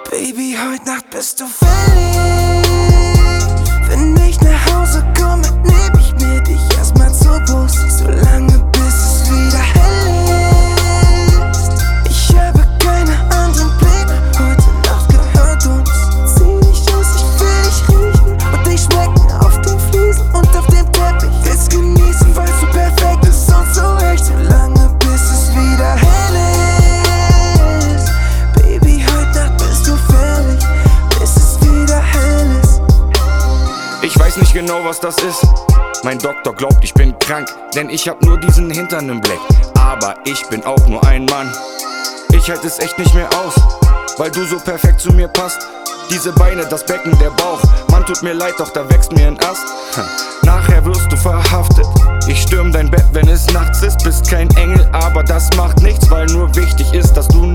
Baby, heute Nacht bist du fällig. Wenn ich nach Hause komme, nehm ich mir dich erstmal zur Brust, solange bis es wieder hell ist. Ich habe keine anderen Pläne, heute Nacht gehört uns. Zieh dich aus, ich will dich riechen und dich schmecken auf den Fliesen und auf dem Teppich. Jetzt genießen, weil's so perfekt ist und so echt, solange bis es wieder hell ist. Baby, heute Nacht bist du fällig, bis es wieder hell ist. Ich weiß nicht genau, was das ist. Mein Doktor glaubt, ich bin krank, denn ich hab nur diesen Hintern im Blick. Aber ich bin auch nur ein Mann. Ich halte es echt nicht mehr aus, weil du so perfekt zu mir passt. Diese Beine, das Becken, der Bauch. Mann, tut mir leid, doch da wächst mir ein Ast. Nachher wirst du verhaftet. Ich stürm dein Bett, wenn es nachts ist. Bist kein Engel, aber das macht nichts, weil nur wichtig ist, dass du